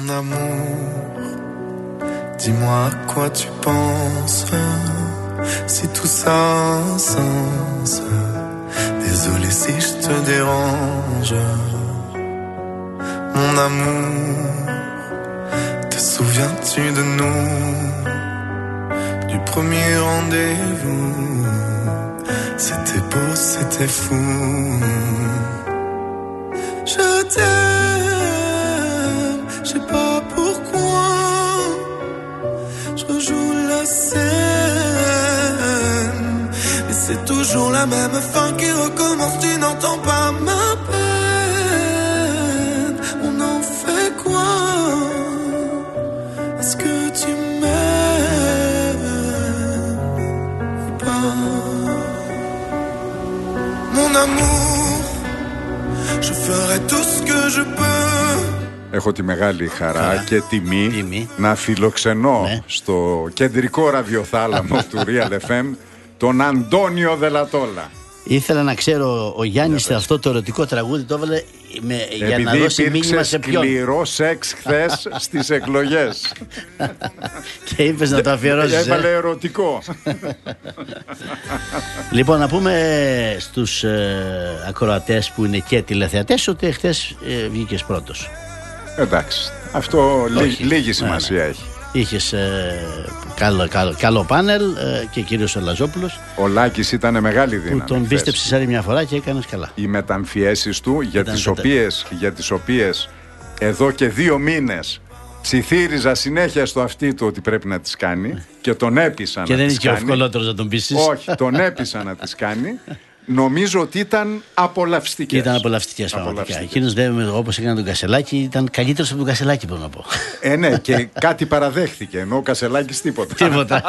amour, dis-moi à quoi tu penses, si tout ça a un sens. Désolé si je te dérange, mon amour. Te souviens-tu de nous, du premier rendez-vous? C'était beau, c'était fou. Je t'aime, je sais pas pourquoi. Je rejoue la scène, mais c'est toujours la même fin qui recommence. Tu n'entends pas ma peine. On en fait quoi? Est-ce que tu m'aimes ou pas? Mon amour, je ferai tout ce que je peux. Έχω τη μεγάλη χαρά και τιμή να φιλοξενώ στο κεντρικό ραδιοθάλαμο του Real FM τον Αντώνιο Δελατόλα. Ήθελα να ξέρω, ο Γιάννης αυτό το ερωτικό τραγούδι το έβαλε για να δώσει μήνυμα σε ποιον. Επειδή σκληρό σεξ χθες στις εκλογές. Και είπες να το αφιερώσεις. Έβαλε ερωτικό. Λοιπόν, να πούμε στους ακροατές που είναι και τηλεθεατές ότι χθες βγήκες πρώτος. Εντάξει, αυτό λίγη σημασία έχει. Είχες καλό πάνελ και κύριος ο Λαζόπουλος. Ο Λάκης ήταν μεγάλη δύναμη. Που τον πίστεψες άλλη μια φορά και έκανες καλά. Οι μεταμφιέσεις του για τις οποίες εδώ και 2 μήνες ψιθύριζα συνέχεια στο αυτί του ότι πρέπει να τις κάνει και τον έπεισα να τις κάνει. Και δεν είναι και ο ευκολότερος να τον πείσεις. Όχι, τον έπεισα να τις κάνει. Νομίζω ότι ήταν απολαυστικές. Ήταν απολαυστικές πραγματικά. Εκείνος, όπως έκανε τον Κασελάκη, ήταν καλύτερος από τον Κασελάκη, μπορώ να πω. Ναι, και κάτι παραδέχθηκε, ενώ ο Κασελάκης τίποτα.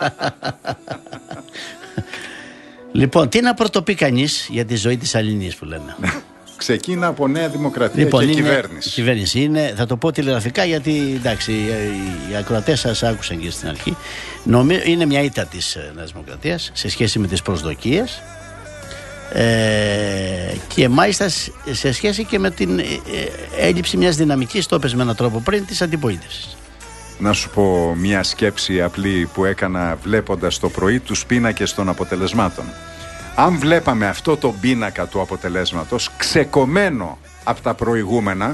Λοιπόν, τι να πρωτοπεί κανείς για τη ζωή της Αλληνής που λέμε. Ξεκίνα από Νέα Δημοκρατία και κυβέρνηση. Η κυβέρνηση είναι, θα το πω τηλεγραφικά γιατί εντάξει, οι ακροατές σας άκουσαν και στην αρχή. Είναι μια ήττα της Νέας Δημοκρατίας σε σχέση με τις προσδοκίες. Και μάλιστα σε σχέση και με την έλλειψη μιας δυναμικής, το έπαιζε με έναν τρόπο πριν, της αντιπολίτευσης. Να σου πω μια σκέψη απλή που έκανα βλέποντας το πρωί τους πίνακες των αποτελεσμάτων. Αν βλέπαμε αυτό το πίνακα του αποτελέσματος ξεκομμένο από τα προηγούμενα,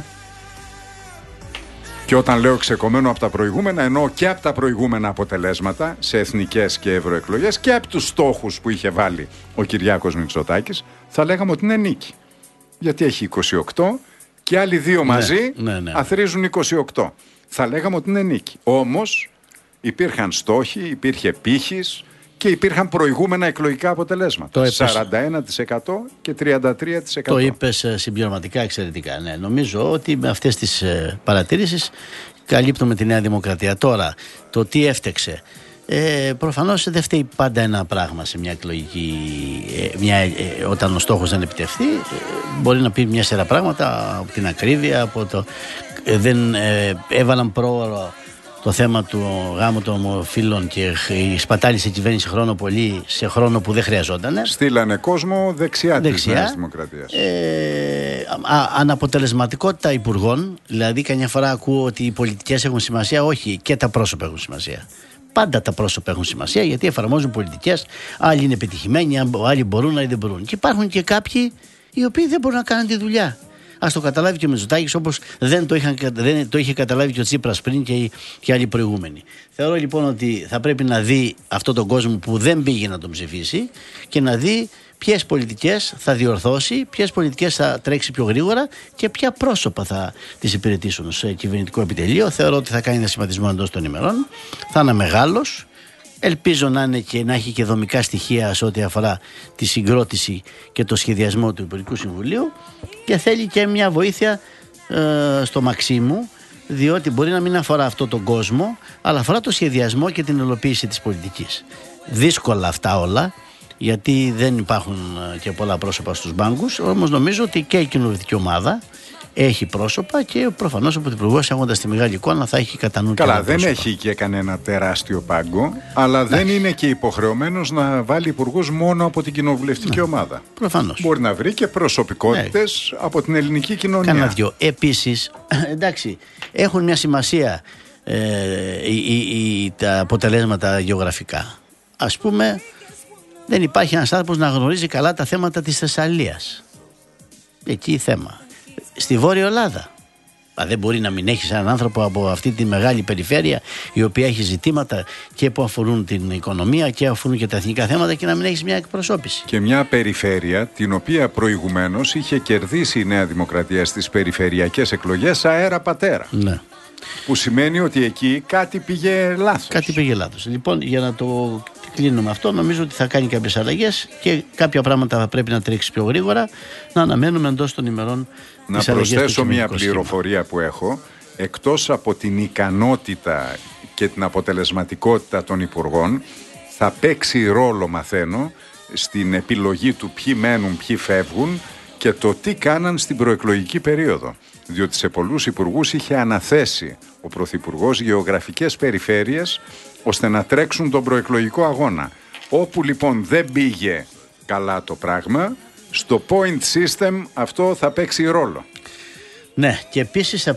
και όταν λέω ξεκομμένο από τα προηγούμενα εννοώ και από τα προηγούμενα αποτελέσματα σε εθνικές και ευρωεκλογές και από τους στόχους που είχε βάλει ο Κυριάκος Μητσοτάκης, θα λέγαμε ότι είναι νίκη. Γιατί έχει 28 και άλλοι 2 μαζί αθροίζουν 28. Θα λέγαμε ότι είναι νίκη. Όμως υπήρχαν στόχοι, υπήρχε πύχης και υπήρχαν προηγούμενα εκλογικά αποτελέσματα. 41% και 33%. Το είπες συμπληρωματικά εξαιρετικά. Ναι. Νομίζω ότι με αυτές τις παρατήρησεις καλύπτουμε τη Νέα Δημοκρατία. Τώρα, το τι έφτεξε. Προφανώς δεν φταίει πάντα ένα πράγμα σε μια εκλογική. Όταν ο στόχος δεν επιτευχθεί, μπορεί να πει μια σειρά πράγματα από την ακρίβεια, από το. Δεν έβαλαν πρόωρο το θέμα του γάμου των ομοφύλων και η σπατάλησε κυβέρνηση χρόνο πολύ σε χρόνο που δεν χρειαζόταν. Στείλανε κόσμο δεξιά της Νέας Δημοκρατίας. Αναποτελεσματικότητα υπουργών, δηλαδή καμιά φορά ακούω ότι οι πολιτικές έχουν σημασία. Όχι, και τα πρόσωπα έχουν σημασία. Πάντα τα πρόσωπα έχουν σημασία γιατί εφαρμόζουν πολιτικές. Άλλοι είναι επιτυχημένοι, άλλοι μπορούν, άλλοι δεν μπορούν. Και υπάρχουν και κάποιοι οι οποίοι δεν μπορούν να κάνουν τη δουλειά. Ας το καταλάβει και ο Μητσοτάκης, όπως δεν το είχε καταλάβει και ο Τσίπρας πριν και άλλοι προηγούμενοι. Θεωρώ λοιπόν ότι θα πρέπει να δει αυτόν τον κόσμο που δεν πήγε να τον ψηφίσει και να δει ποιες πολιτικές θα διορθώσει, ποιες πολιτικές θα τρέξει πιο γρήγορα και ποια πρόσωπα θα τις υπηρετήσουν σε κυβερνητικό επιτελείο. Θεωρώ ότι θα κάνει ένα σχηματισμό εντός των ημερών. Θα είναι μεγάλος. Ελπίζω να έχει και δομικά στοιχεία σε ό,τι αφορά τη συγκρότηση και το σχεδιασμό του Υπουργικού Συμβουλίου και θέλει και μια βοήθεια στο Μαξίμου, διότι μπορεί να μην αφορά αυτό τον κόσμο, αλλά αφορά το σχεδιασμό και την υλοποίηση της πολιτικής. Δύσκολα αυτά όλα, γιατί δεν υπάρχουν και πολλά πρόσωπα στους μπάγκους, όμως νομίζω ότι και η κοινοβουλευτική ομάδα έχει πρόσωπα και προφανώς ο Πρωθυπουργός, έχοντας τη μεγάλη εικόνα, θα έχει κατά νου. Καλά, δεν έχει και κανένα τεράστιο πάγκο, αλλά δεν είναι και υποχρεωμένος να βάλει υπουργούς μόνο από την κοινοβουλευτική ομάδα. Προφανώς. Μπορεί να βρει και προσωπικότητες από την ελληνική κοινωνία. Κάνα δυο. Επίσης, εντάξει, έχουν μια σημασία τα αποτελέσματα γεωγραφικά. Ας πούμε, δεν υπάρχει ένας άνθρωπος να γνωρίζει καλά τα θέματα της Θεσσαλίας. Εκεί θέμα. Στη Βόρεια Ελλάδα. Δεν μπορεί να μην έχεις έναν άνθρωπο από αυτή τη μεγάλη περιφέρεια, η οποία έχει ζητήματα και που αφορούν την οικονομία και αφορούν και τα εθνικά θέματα, και να μην έχεις μια εκπροσώπηση. Και μια περιφέρεια την οποία προηγουμένως είχε κερδίσει η Νέα Δημοκρατία στις περιφερειακές εκλογές αέρα πατέρα. Ναι. Που σημαίνει ότι εκεί κάτι πήγε λάθος. Κάτι πήγε λάθος. Λοιπόν, για να το κλείνουμε αυτό, νομίζω ότι θα κάνει κάποιες αλλαγές και κάποια πράγματα θα πρέπει να τρέξει πιο γρήγορα, να αναμένουμε εντός των ημερών. Να προσθέσω μια πληροφορία που έχω. Εκτός από την ικανότητα και την αποτελεσματικότητα των υπουργών, θα παίξει ρόλο, μαθαίνω, στην επιλογή του ποιοι μένουν, ποιοι φεύγουν και το τι κάναν στην προεκλογική περίοδο. Διότι σε πολλούς υπουργούς είχε αναθέσει ο Πρωθυπουργός γεωγραφικές περιφέρειες ώστε να τρέξουν τον προεκλογικό αγώνα. Όπου λοιπόν δεν πήγε καλά το πράγμα, στο point system αυτό θα παίξει ρόλο. Ναι, και επίσης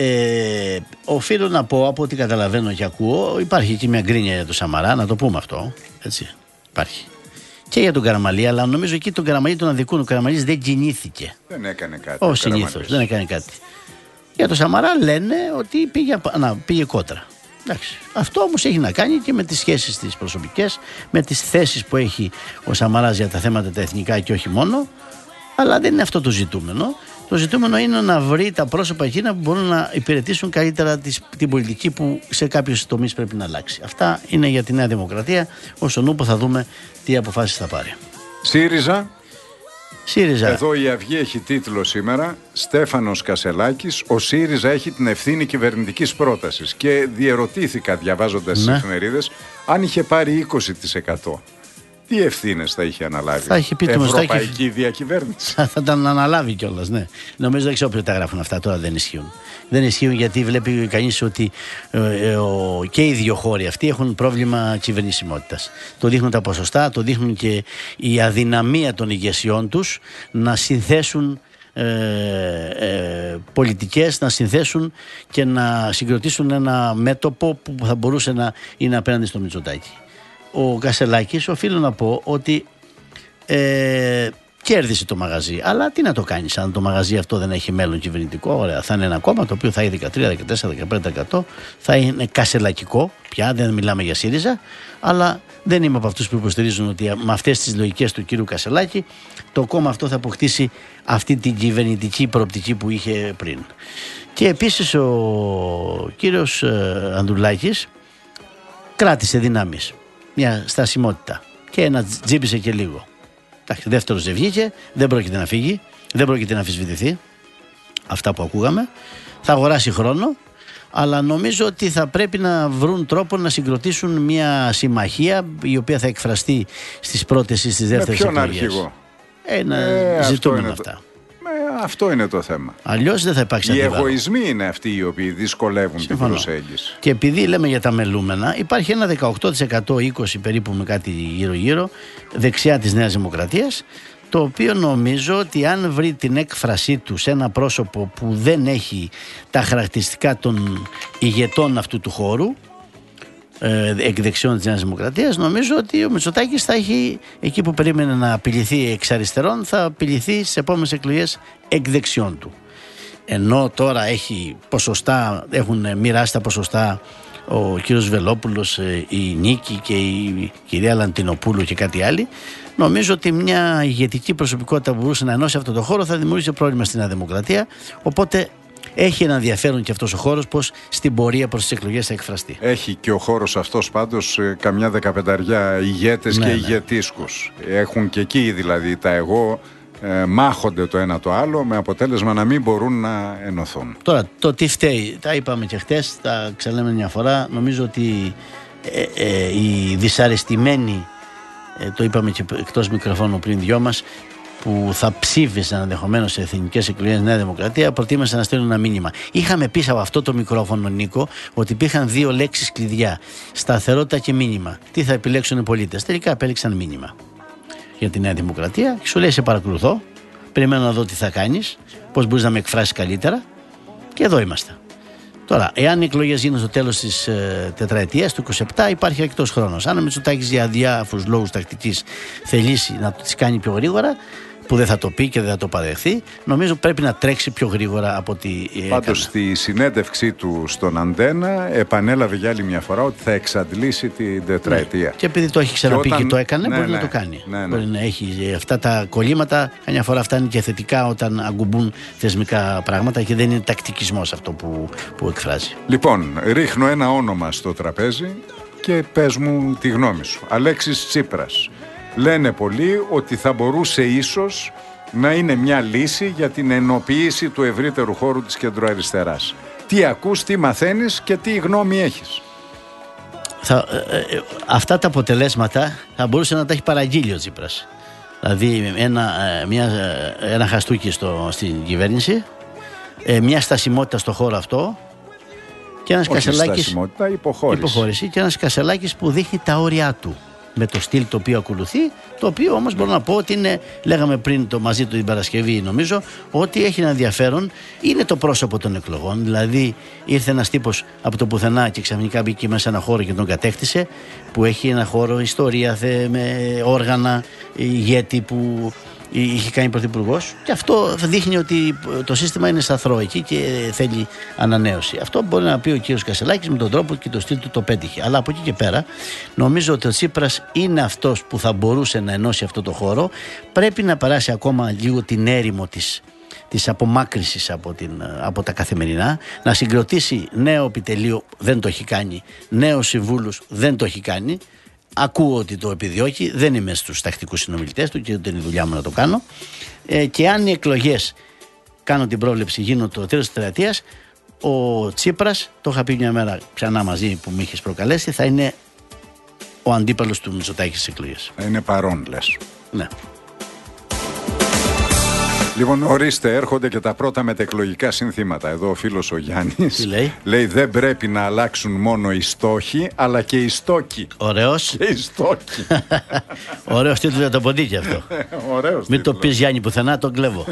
οφείλω να πω, από ό,τι καταλαβαίνω και ακούω, υπάρχει και μια γκρίνια για τον Σαμαρά, να το πούμε αυτό, έτσι, υπάρχει. Και για τον Καραμαλή, αλλά νομίζω εκεί τον Καραμαλή τον αδικούν. Ο Καραμαλής δεν κινήθηκε. Δεν έκανε κάτι. Όχι συνήθως, δεν έκανε κάτι. Για τον Σαμαρά λένε ότι πήγε κόντρα. Εντάξει. Αυτό όμως έχει να κάνει και με τις σχέσεις τις προσωπικές, με τις θέσεις που έχει ο Σαμαράς για τα θέματα τα εθνικά και όχι μόνο. Αλλά δεν είναι αυτό το ζητούμενο. Το ζητούμενο είναι να βρει τα πρόσωπα εκείνα που μπορούν να υπηρετήσουν καλύτερα την πολιτική που σε κάποιους τομείς πρέπει να αλλάξει. Αυτά είναι για τη Νέα Δημοκρατία. Όσον ούπο θα δούμε τι αποφάσεις θα πάρει. ΣΥΡΙΖΑ. ΣΥΡΙΖΑ. Εδώ η Αυγή έχει τίτλο σήμερα, Στέφανος Κασελάκης, ο ΣΥΡΙΖΑ έχει την ευθύνη κυβερνητικής πρότασης. Και διερωτήθηκα διαβάζοντας τις εφημερίδες αν είχε πάρει 20%. Τι ευθύνες θα είχε αναλάβει? Θα είχε πει Ευρωπαϊκή διακυβέρνηση. Θα τα αναλάβει κιόλας, ναι. Νομίζω δεν ξέρω ποιο τα γράφουν αυτά, τώρα δεν ισχύουν. Δεν ισχύουν γιατί βλέπει κανείς ότι και οι δύο χώροι αυτοί έχουν πρόβλημα κυβερνησιμότητας. Το δείχνουν τα ποσοστά, το δείχνουν και η αδυναμία των ηγεσιών τους να συνθέσουν πολιτικές, να συνθέσουν και να συγκροτήσουν ένα μέτωπο που θα μπορούσε να είναι απέναντι στο Μητσοτάκη. Ο Κασελάκης, οφείλω να πω ότι κέρδισε το μαγαζί. Αλλά τι να το κάνεις αν το μαγαζί αυτό δεν έχει μέλλον κυβερνητικό? Ωραία, θα είναι ένα κόμμα το οποίο θα έχει 13, 14, 15%. Θα είναι κασελακικό πια, δεν μιλάμε για ΣΥΡΙΖΑ. Αλλά δεν είμαι από αυτούς που υποστηρίζουν ότι με αυτές τις λογικές του κύριου Κασελάκη το κόμμα αυτό θα αποκτήσει αυτή την κυβερνητική προοπτική που είχε πριν. Και επίσης ο κύριος Ανδρουλάκης κράτησε δυνάμεις, μια στασιμότητα και να τζίπησε και λίγο. Δεύτερος δεν βγήκε, δεν πρόκειται να φύγει, δεν πρόκειται να αμφισβητηθεί. Αυτά που ακούγαμε. Θα αγοράσει χρόνο, αλλά νομίζω ότι θα πρέπει να βρουν τρόπο να συγκροτήσουν μια συμμαχία η οποία θα εκφραστεί στις πρώτες ή στις δεύτερες εκλογές. Με ποιον αρχηγό? Ζητούμενο αυτά. Αυτό είναι το θέμα. Αλλιώς δεν θα υπάρξει αντίβαρο. Οι εγωισμοί είναι αυτοί οι οποίοι δυσκολεύουν την προσέγγιση. Και επειδή λέμε για τα μελούμενα, υπάρχει ένα 18%, 20% περίπου με κάτι γύρω-γύρω, δεξιά της Νέας Δημοκρατίας, το οποίο νομίζω ότι αν βρει την έκφρασή του σε ένα πρόσωπο που δεν έχει τα χαρακτηριστικά των ηγετών αυτού του χώρου, εκ δεξιών της Νέας Δημοκρατίας, νομίζω ότι ο Μητσοτάκης θα έχει, εκεί που περίμενε να απειληθεί εξ αριστερών, θα απειληθεί στις επόμενες εκλογές εκ δεξιών του. Ενώ τώρα έχουν μοιράσει τα ποσοστά ο κύριος Βελόπουλος, η Νίκη και η κυρία Λαντινοπούλου και κάτι άλλοι, νομίζω ότι μια ηγετική προσωπικότητα που μπορούσε να ενώσει αυτό το χώρο θα δημιούργησε πρόβλημα στην Νέα Δημοκρατία. Οπότε έχει ένα ενδιαφέρον και αυτός ο χώρος πως στην πορεία προς τις εκλογές θα εκφραστεί. Έχει και ο χώρος αυτός πάντως καμιά 15 ηγέτες και ηγετίσκους. Έχουν και εκεί δηλαδή τα εγώ μάχονται το ένα το άλλο με αποτέλεσμα να μην μπορούν να ενωθούν. Τώρα το τι φταίει, τα είπαμε και χτες, τα ξαναλέμε μια φορά. Νομίζω ότι οι δυσαρεστημένοι, το είπαμε και εκτός μικροφώνου πριν δυο μας, που θα ψήφισαν ενδεχομένως σε εθνικές εκλογές Νέα Δημοκρατία, προτίμησαν να στείλουν ένα μήνυμα. Είχαμε πει από αυτό το μικρόφωνο, Νίκο, ότι υπήρχαν 2 λέξεις κλειδιά: σταθερότητα και μήνυμα. Τι θα επιλέξουν οι πολίτες? Τελικά επέλεξαν μήνυμα για τη Νέα Δημοκρατία. Σου λέει: σε παρακολουθώ, περιμένω να δω τι θα κάνεις, πώς μπορείς να με εκφράσεις καλύτερα, και εδώ είμαστε. Τώρα, εάν οι εκλογές γίνουν στο τέλος της τετραετίας του 27, υπάρχει αρκετός χρόνος. Αν ο Μητσοτάκης για διάφορους λόγους τακτικής θελήσει να τις κάνει πιο γρήγορα, που δεν θα το πει και δεν θα το παραδεχθεί, νομίζω πρέπει να τρέξει πιο γρήγορα από ό,τι έκανε. Πάντως στη συνέντευξή του στον Αντένα επανέλαβε για άλλη μια φορά ότι θα εξαντλήσει την τετραετία. Ναι. Και επειδή το έχει ξαναπεί και το έκανε, μπορεί να το κάνει. Μπορεί να έχει αυτά τα κολλήματα. Καμιά φορά φτάνει και θετικά όταν αγκουμπούν θεσμικά πράγματα και δεν είναι τακτικισμός αυτό που εκφράζει. Λοιπόν, ρίχνω ένα όνομα στο τραπέζι και πες μου τη γνώμη σου. Αλέξης Τσίπρας. Λένε πολλοί ότι θα μπορούσε ίσως να είναι μια λύση για την ενοποίηση του ευρύτερου χώρου της κεντροαριστεράς. Τι ακούς, τι μαθαίνεις και τι γνώμη έχεις? Αυτά τα αποτελέσματα θα μπορούσε να τα έχει παραγγείλει ο Τσίπρας. Δηλαδή ένα χαστούκι στην κυβέρνηση, μια στασιμότητα στο χώρο αυτό και ένας Κασελάκης, υποχώρηση, και ένας Κασελάκης που δείχνει τα όρια του με το στυλ το οποίο ακολουθεί, το οποίο όμως μπορώ να πω ότι είναι, λέγαμε πριν μαζί του την Παρασκευή νομίζω, ότι έχει ένα ενδιαφέρον, είναι το πρόσωπο των εκλογών. Δηλαδή ήρθε ένας τύπος από το πουθενά και ξαφνικά μπήκε μέσα σε ένα χώρο και τον κατέκτησε, που έχει ένα χώρο ιστορία με όργανα, ηγέτη που είχε κάνει πρωθυπουργός, και αυτό δείχνει ότι το σύστημα είναι σταθερό εκεί και θέλει ανανέωση. Αυτό μπορεί να πει ο κύριος Κασελάκης με τον τρόπο και το στυλ του το πέτυχε. Αλλά από εκεί και πέρα νομίζω ότι ο Τσίπρας είναι αυτός που θα μπορούσε να ενώσει αυτό το χώρο. Πρέπει να περάσει ακόμα λίγο την έρημο της απομάκρυσης από τα καθημερινά, να συγκροτήσει νέο επιτελείο, δεν το έχει κάνει, νέους συμβούλους, δεν το έχει κάνει. Ακούω ότι το επιδιώκει, δεν είμαι στους τακτικούς συνομιλητές του και δεν είναι η δουλειά μου να το κάνω. Και αν οι εκλογές, κάνω την πρόβλεψη, γίνουν το τέλος της τετραετίας, ο Τσίπρας, το είχα πει μια μέρα ξανά μαζί που με είχες προκαλέσει, θα είναι ο αντίπαλος του Μητσοτάκη στις εκλογές. Θα είναι παρόν, λες? Ναι. Λοιπόν, ορίστε, έρχονται και τα πρώτα μετεκλογικά συνθήματα. Εδώ ο φίλος ο Γιάννης λέει δεν πρέπει να αλλάξουν μόνο οι στόχοι, αλλά και οι στόκοι. Ωραίος. Και οι στόκοι. Ωραίος τίτλος για το ποντίκι αυτό. Ωραίος. Μην το πεις, Γιάννη, πουθενά, τον κλέβω.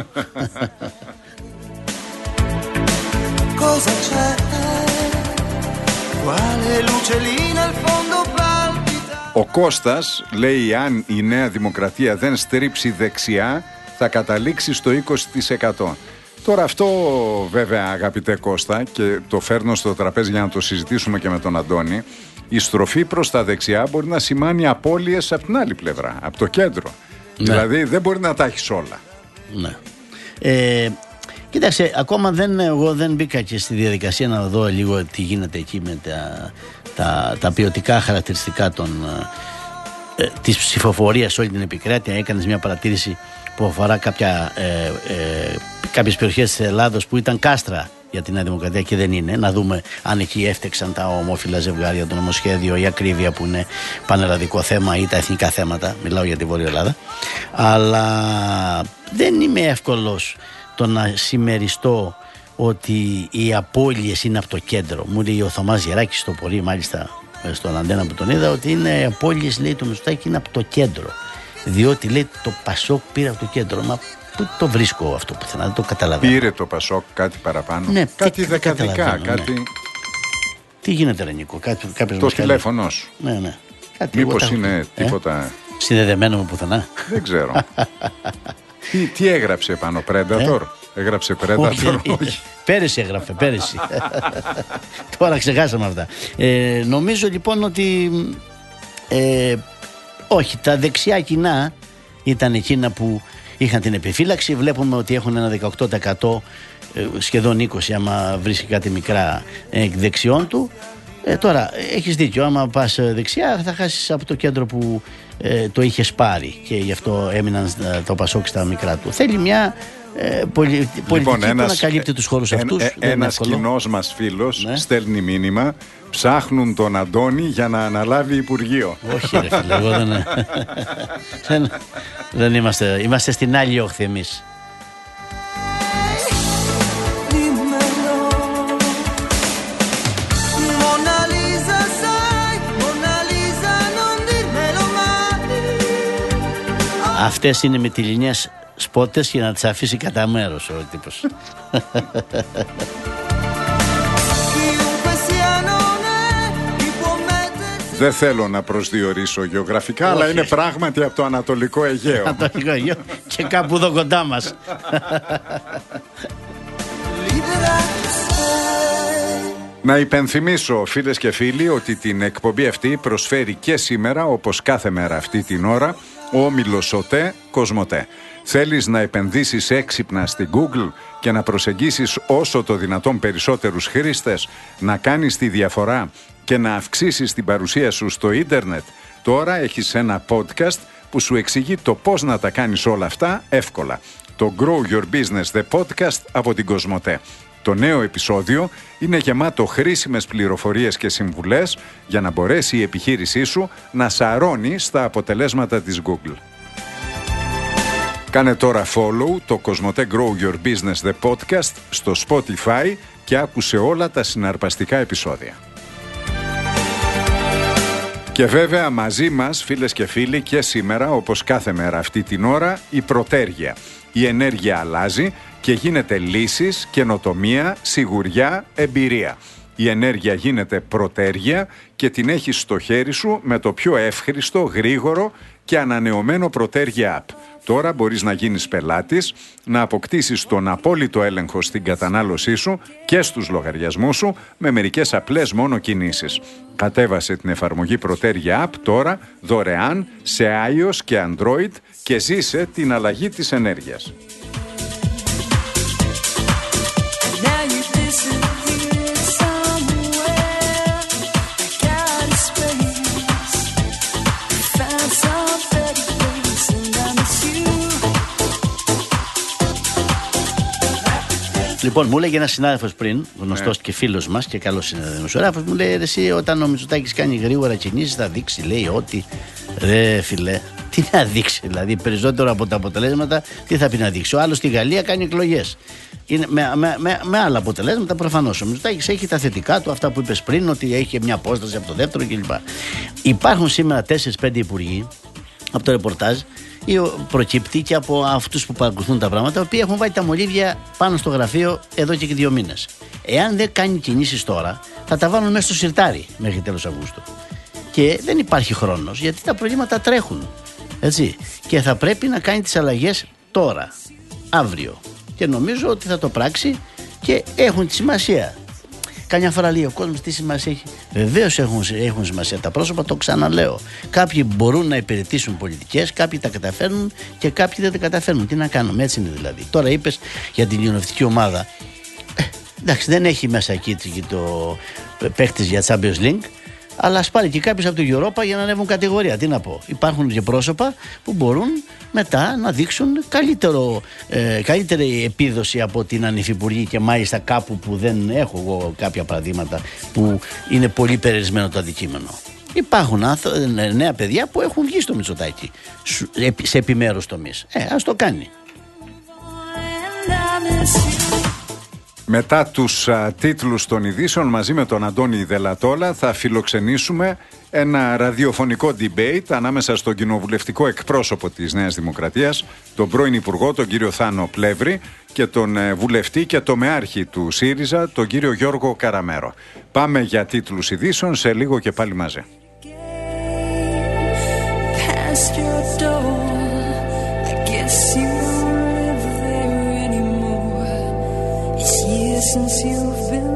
Ο Κώστας λέει αν η Νέα Δημοκρατία δεν στρίψει δεξιά θα καταλήξει στο 20%. Τώρα αυτό βέβαια, αγαπητέ Κώστα, και το φέρνω στο τραπέζι για να το συζητήσουμε και με τον Αντώνη, η στροφή προς τα δεξιά μπορεί να σημάνει απώλειες από την άλλη πλευρά, από το κέντρο. Ναι. Δηλαδή δεν μπορεί να τα έχεις όλα. Ναι. Κοίταξε, ακόμα εγώ δεν μπήκα και στη διαδικασία να δω λίγο τι γίνεται εκεί με τα ποιοτικά χαρακτηριστικά της ψηφοφορίας σε όλη την επικράτεια. Έκανες μια παρατήρηση που αφορά κάποιες περιοχές της Ελλάδος που ήταν κάστρα για την Νέα Δημοκρατία και δεν είναι. Να δούμε αν εκεί έφτεξαν τα ομόφυλα ζευγάρια, το νομοσχέδιο, η ακρίβεια που είναι πανελλαδικό θέμα ή τα εθνικά θέματα. Μιλάω για τη Βόρεια Ελλάδα. Αλλά δεν είμαι εύκολος το να συμμεριστώ ότι οι απώλειες είναι από το κέντρο. Μου λέει ο Θωμάς Γεράκης στο πορεί, μάλιστα στον Αντένα που τον είδα, ότι είναι απώλειες, λέει, το Μητσοτάκη είναι από το κέντρο. Διότι λέει το Πασόκ πήρε από το κέντρο. Μα πού το βρίσκω αυτό πουθενά, δεν το καταλαβαίνω. Πήρε το Πασόκ κάτι παραπάνω. Ναι, κάτι δεκαδικά, κάτι. Ναι. Τι γίνεται, ρε Νίκο, το τηλέφωνό σου. Ναι. Μήπως είναι τίποτα. Συνδεδεμένο με πουθενά. Δεν ξέρω. τι έγραψε πάνω, Predator? Έγραψε Predator? Όχι. Πέρυσι έγραφε, πέρυσι. Τώρα ξεχάσαμε αυτά. Νομίζω λοιπόν ότι όχι, τα δεξιά κοινά ήταν εκείνα που είχαν την επιφύλαξη. Βλέπουμε ότι έχουν ένα 18%, σχεδόν 20% άμα βρίσκει κάτι μικρά δεξιών του. Τώρα έχεις δίκιο, άμα πας δεξιά θα χάσεις από το κέντρο που το είχες πάρει και γι' αυτό έμειναν το Πασόκ στα μικρά του. Θέλει μια πολιτική που να καλύπτει τους χώρους αυτούς. Ένας κοινός μας φίλος στέλνει μήνυμα: ψάχνουν τον Αντώνη για να αναλάβει Υπουργείο. Όχι ρε φίλε, εγώ δεν είμαστε στην άλλη όχθη εμείς. Αυτές είναι με τηλινιές σπότες για να τις αφήσει κατά μέρος ο τύπος. Δεν θέλω να προσδιορίσω γεωγραφικά, αλλά είναι πράγματι από το Ανατολικό Αιγαίο. Ανατολικό Αιγαίο και κάπου εδώ κοντά μας. Να υπενθυμίσω, φίλες και φίλοι, ότι την εκπομπή αυτή προσφέρει και σήμερα, όπως κάθε μέρα αυτή την ώρα, ο όμιλος ΟΤΕ Κοσμοτέ. Θέλεις να επενδύσεις έξυπνα στην Google και να προσεγγίσεις όσο το δυνατόν περισσότερους χρήστες, να κάνεις τη διαφορά και να αυξήσεις την παρουσία σου στο ίντερνετ? Τώρα έχεις ένα podcast που σου εξηγεί το πώς να τα κάνεις όλα αυτά εύκολα. Το Grow Your Business, the podcast από την Κοσμοτέ. Το νέο επεισόδιο είναι γεμάτο χρήσιμες πληροφορίες και συμβουλές για να μπορέσει η επιχείρησή σου να σαρώνει στα αποτελέσματα της Google. Κάνε τώρα follow το Κοσμοτέ Grow Your Business The Podcast στο Spotify και άκουσε όλα τα συναρπαστικά επεισόδια. Και βέβαια μαζί μας, φίλες και φίλοι, και σήμερα, όπως κάθε μέρα αυτή την ώρα, η πρωτέργεια. Η ενέργεια αλλάζει και γίνεται λύσεις, καινοτομία, σιγουριά, εμπειρία. Η ενέργεια γίνεται πρωτέργεια και την έχεις στο χέρι σου με το πιο εύχριστο, γρήγορο και ανανεωμένο πρωτέργεια app. Τώρα μπορείς να γίνεις πελάτης, να αποκτήσεις τον απόλυτο έλεγχο στην κατανάλωσή σου και στους λογαριασμούς σου με μερικές απλές μόνο κινήσεις. Κατέβασε την εφαρμογή Πρωτέργεια App τώρα δωρεάν σε iOS και Android και ζήσε την αλλαγή της ενέργειας. Λοιπόν, μου έλεγε ένα συνάδελφος πριν, γνωστός και φίλος μας και καλός δημοσιογράφος, μου λέει: εσύ, όταν ο Μητσοτάκης κάνει γρήγορα κινήσεις, θα δείξει, λέει, ότι ρε φιλέ, τι να δείξει, δηλαδή περισσότερο από τα αποτελέσματα, τι θα πει να δείξει. Ο άλλος στη Γαλλία κάνει εκλογές. Είναι με άλλα αποτελέσματα προφανώς. Ο Μητσοτάκης έχει τα θετικά του, αυτά που είπες πριν, ότι έχει μια απόσταση από το δεύτερο κλπ. Υπάρχουν σήμερα 4-5 υπουργοί από το ρεπορτάζ, προκύπτει και από αυτούς που παρακολουθούν τα πράγματα, οι οποίοι έχουν βάλει τα μολύβια πάνω στο γραφείο εδώ και 2 μήνες. Εάν δεν κάνει κινήσεις τώρα, θα τα βάλουν μέσα στο σιρτάρι μέχρι τέλος Αυγούστου. Και δεν υπάρχει χρόνος, γιατί τα προβλήματα τρέχουν. Έτσι. Και θα πρέπει να κάνει τις αλλαγές τώρα, αύριο. Και νομίζω ότι θα το πράξει και έχουν τη σημασία. Καμιά φορά λέει ο κόσμος τι σημασία έχει. Βεβαίως έχουν σημασία τα πρόσωπα, το ξαναλέω. Κάποιοι μπορούν να υπηρετήσουν πολιτικές, κάποιοι τα καταφέρνουν και κάποιοι δεν τα καταφέρνουν. Τι να κάνουμε, έτσι είναι δηλαδή. Τώρα είπες για την κοινοβουλευτική ομάδα. Εντάξει, δεν έχει μέσα εκεί το παίχτης για Champions League, αλλά ας πάρει και κάποιος από το Europa για να ανέβουν κατηγορία. Τι να πω. Υπάρχουν και πρόσωπα που μπορούν μετά να δείξουν καλύτερη επίδοση από την ανυφυπουργή και μάλιστα κάπου που δεν έχω εγώ κάποια παραδείγματα που είναι πολύ περιορισμένο το αντικείμενο. Υπάρχουν νέα παιδιά που έχουν βγει στο Μητσοτάκη σε επιμέρους τομείς. Ας το κάνει. Μετά τους τίτλους των ειδήσεων, μαζί με τον Αντώνη Δελατόλα θα φιλοξενήσουμε ένα ραδιοφωνικό debate ανάμεσα στον κοινοβουλευτικό εκπρόσωπο της Νέας Δημοκρατίας, τον πρώην Υπουργό, τον κύριο Θάνο Πλεύρη, και τον βουλευτή και τομεάρχη του ΣΥΡΙΖΑ, τον κύριο Γιώργο Καραμέρο. Πάμε για τίτλους ειδήσεων, σε λίγο και πάλι μαζί. Since you've been